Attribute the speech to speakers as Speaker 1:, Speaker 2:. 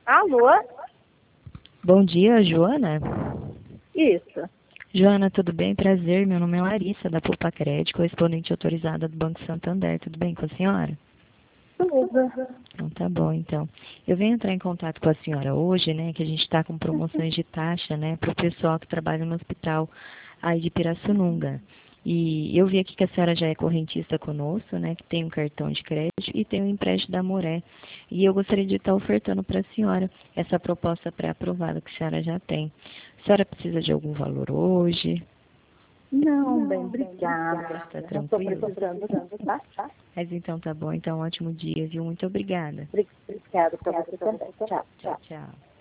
Speaker 1: Alô?
Speaker 2: Bom dia, Joana.
Speaker 1: Isso.
Speaker 2: Joana, tudo bem? Prazer, meu nome é Larissa, da Poupa Crédito, correspondente autorizada do Banco Santander. Tudo bem com a senhora?
Speaker 1: Tudo.
Speaker 2: Então, tá bom, então. Eu venho entrar em contato com a senhora hoje, né, que a gente está com promoções de taxa, né, para o pessoal que trabalha no hospital aí de Pirassununga. E eu vi aqui que a senhora já é correntista conosco, né, que tem um cartão de crédito e tem um empréstimo da Moré. E eu gostaria de estar ofertando para a senhora essa proposta pré-aprovada que a senhora já tem. A senhora precisa de algum valor hoje?
Speaker 1: Não, bem, obrigada.
Speaker 2: Tá
Speaker 1: Não estou
Speaker 2: tranquilo?
Speaker 1: precisando, tá?
Speaker 2: Mas então tá bom, então ótimo dia, viu? Muito obrigada.
Speaker 1: Obrigada para você também. Tchau,
Speaker 2: Tchau,
Speaker 1: tchau.
Speaker 2: tchau.